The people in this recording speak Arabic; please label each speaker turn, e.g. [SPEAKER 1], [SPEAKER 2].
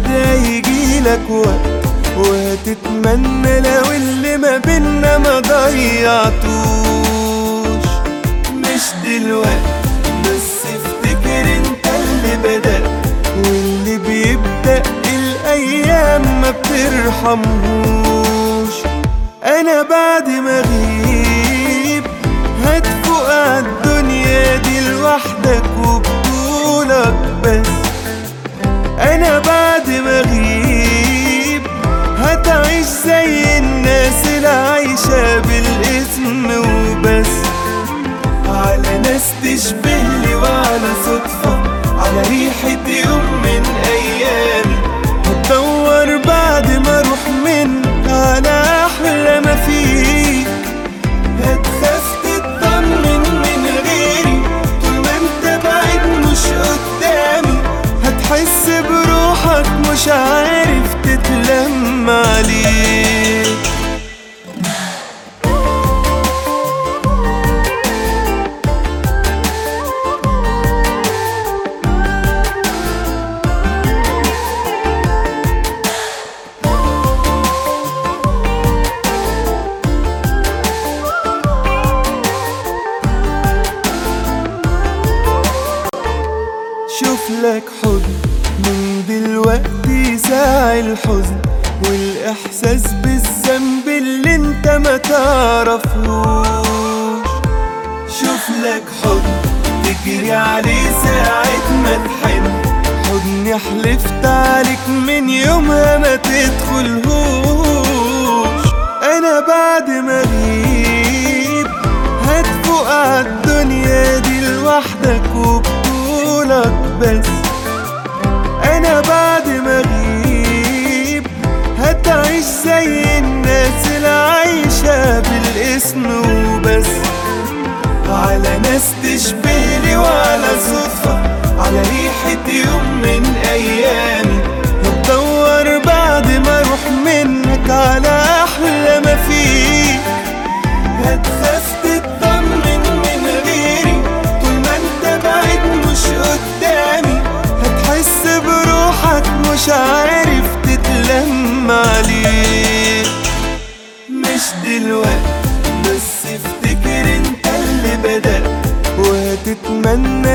[SPEAKER 1] هيجيلك وقت وهتتمنى لو اللي ما بينا ما ضيعتوش. مش دلوقتي بس افتكر انت اللي بدأ، واللي بيبدأ الأيام ما بترحمهوش. أنا بعد ما أغيب هتفوق عالدنيا دي لوحدك وبطولك بس. أنا بعد ما أغيب هتعيش زي الناس اللي عايشة بالاسم وبس، على ناس تشبهلي وعلى صدفة، على ريحة يوم من أيامي. هتدور بعد ما أروح منك على أحلى ما فيك، هتخاف تطمن من غيري طول ما انت بعيد مش قدامي، هتحس بروحك مش عارف تتلم عليك. شوف لك حضن من دلوقتي ساعي الحزن والإحساس بالذنب اللي انت ما تعرفهوش. شوف لك حضن تجري عليه ساعة ما تحن، حضني حلفت عليك من يومها ما تدخلهوش. أنا بعد ما أغيب هتفوق عالدنيا دي لوحدك وبطولك بس. أنا بعد ما أغيب هتعيش زي الناس اللي عايشة بالاسم وبس، على ناس تشبهلي وعلى صدفة، على ريحة يوم من أيامي. هتدور بعد ما أروح منك على أحلى ما فيك، هتخاف تطمن من غيري طول ما انت بعيد مش قدامي، هتحس بروحك مش عارف تتلم عليك. مش دلوقتي بس افتكر انت اللي بدأ، وهتتمنى